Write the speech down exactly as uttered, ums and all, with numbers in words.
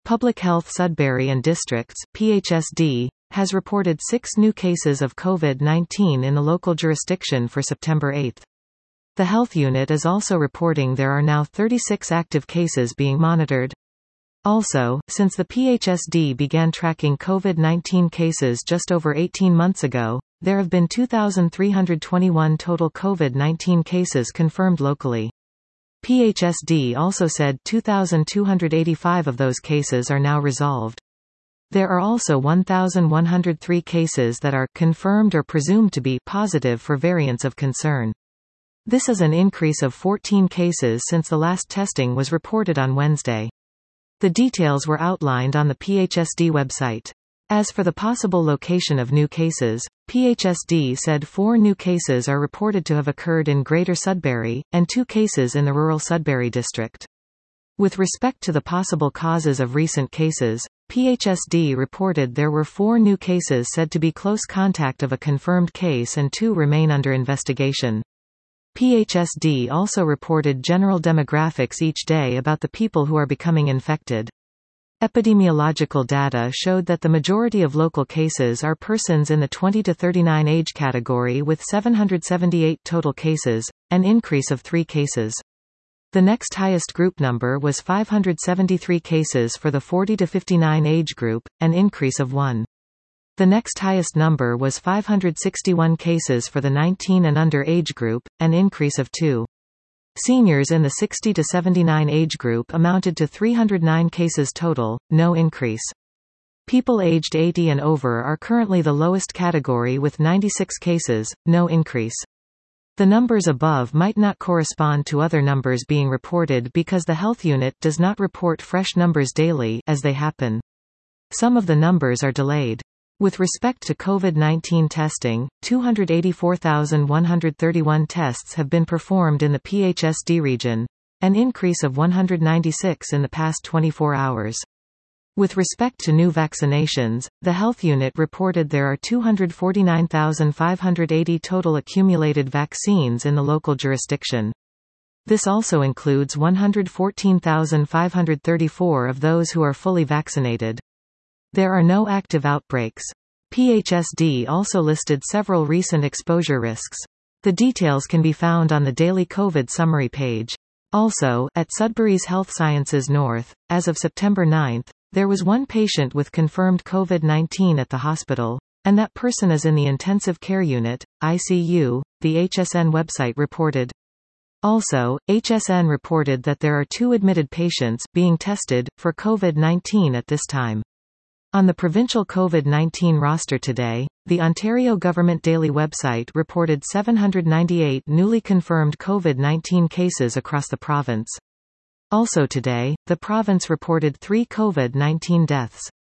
Public Health Sudbury and Districts (P H S D) has reported six new cases of COVID nineteen in the local jurisdiction for September eighth. The health unit is also reporting there are now thirty-six active cases being monitored. Also, since the P H S D began tracking COVID nineteen cases just over eighteen months ago, there have been two thousand three hundred twenty-one total COVID nineteen cases confirmed locally. P H S D also said two thousand two hundred eighty-five of those cases are now resolved. There are also one thousand one hundred three cases that are confirmed or presumed to be positive for variants of concern. This is an increase of fourteen cases since the last testing was reported on Wednesday. The details were outlined on the P H S D website. As for the possible location of new cases, P H S D said four new cases are reported to have occurred in Greater Sudbury, and two cases in the rural Sudbury district. With respect to the possible causes of recent cases, P H S D reported there were four new cases said to be close contact of a confirmed case and two remain under investigation. P H S D also reported general demographics each day about the people who are becoming infected. Epidemiological data showed that the majority of local cases are persons in the twenty to thirty-nine age category with seven hundred seventy-eight total cases, an increase of three cases. The next highest group number was five hundred seventy-three cases for the forty to fifty-nine age group, an increase of one. The next highest number was five hundred sixty-one cases for the nineteen and under age group, an increase of two. Seniors in the sixty to seventy-nine age group amounted to three hundred nine cases total, no increase. People aged eighty and over are currently the lowest category with ninety-six cases, no increase. The numbers above might not correspond to other numbers being reported because the health unit does not report fresh numbers daily as they happen. Some of the numbers are delayed. With respect to COVID nineteen testing, two hundred eighty-four thousand one hundred thirty-one tests have been performed in the P H S D region, an increase of one hundred ninety-six in the past twenty-four hours. With respect to new vaccinations, the health unit reported there are two hundred forty-nine thousand five hundred eighty total accumulated vaccines in the local jurisdiction. This also includes one hundred fourteen thousand five hundred thirty-four of those who are fully vaccinated. There are no active outbreaks. P H S D also listed several recent exposure risks. The details can be found on the daily COVID summary page. Also, at Sudbury's Health Sciences North, as of September ninth, there was one patient with confirmed COVID nineteen at the hospital, and that person is in the intensive care unit, I C U, the H S N website reported. Also, H S N reported that there are two admitted patients being tested for COVID nineteen at this time. On the provincial COVID nineteen roster today, the Ontario Government Daily website reported seven hundred ninety-eight newly confirmed COVID nineteen cases across the province. Also today, the province reported three COVID nineteen deaths.